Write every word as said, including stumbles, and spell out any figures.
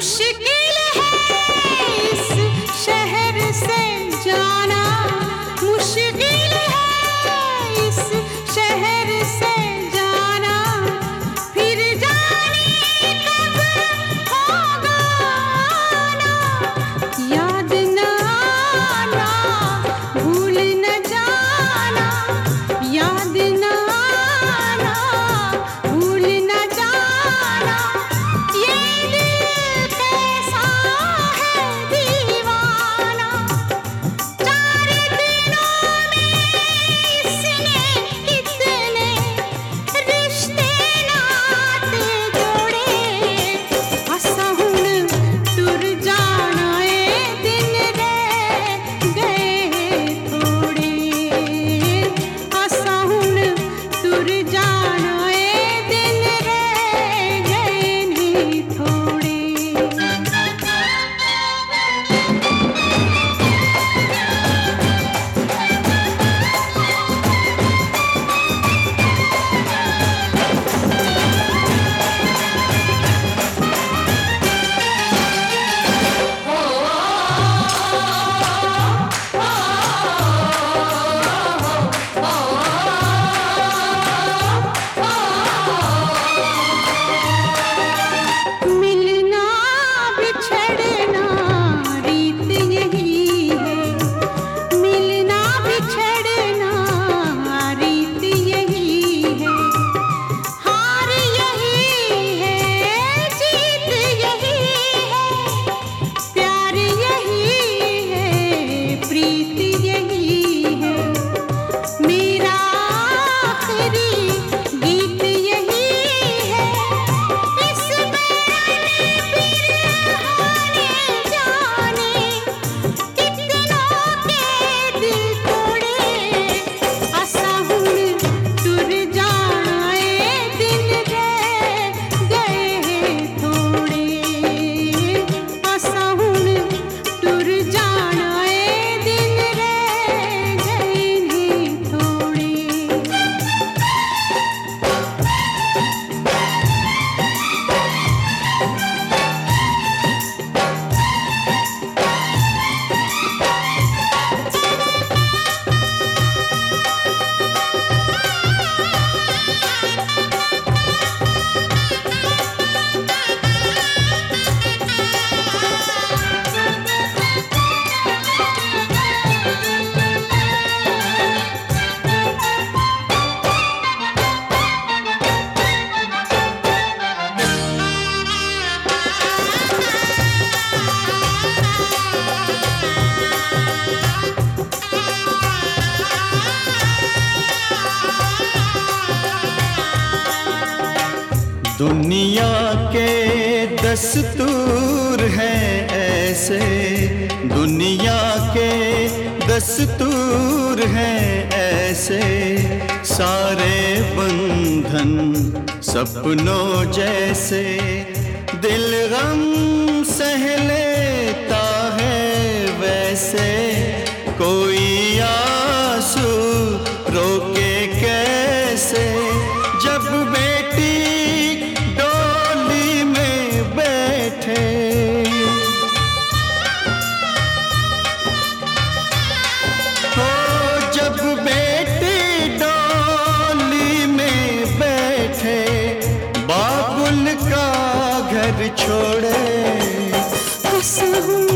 मुश्किल है इस शहर से जाना, मुश्किल है इस शहर से जाना, फिर जाने कब होगा आना, याद न आना, भूल न जाना, याद न आना, भूल न जाना, ये दिल कैसा है दीवाना, चार दिनों में इसने कितने रिश्ते नाते जोड़े, असा हुण टुर जाना ए दिन रह गए थोड़े, असा हुण टुर जाना ए दिन रह गए नी थोड़े। मिलना बिछड़ना रीत यही है, मिलना बिछड़ना रीत यही है, हार यही है जीत यही है, प्यार यही है प्रीत यही है, मेरा आखिरी गीत यही है, इस जाने कितनों के दिल तोड़े, असा हुण टुर जाना ए दिन रह गए थोड़े, असा हुण टुर जाना ए दिन रह गए नी थोड़े। दुनिया के दस्तूर हैं ऐसे, दुनिया के दस्तूर हैं ऐसे, सारे बंधन सपनों जैसे, दिल गम सह लेता है वैसे, कोई आंसू रोके कैसे, जब बेटी डोली में बैठे, हो जब बेटी डोली में बैठे, बाबुल का घर छोड़े, बस हूँ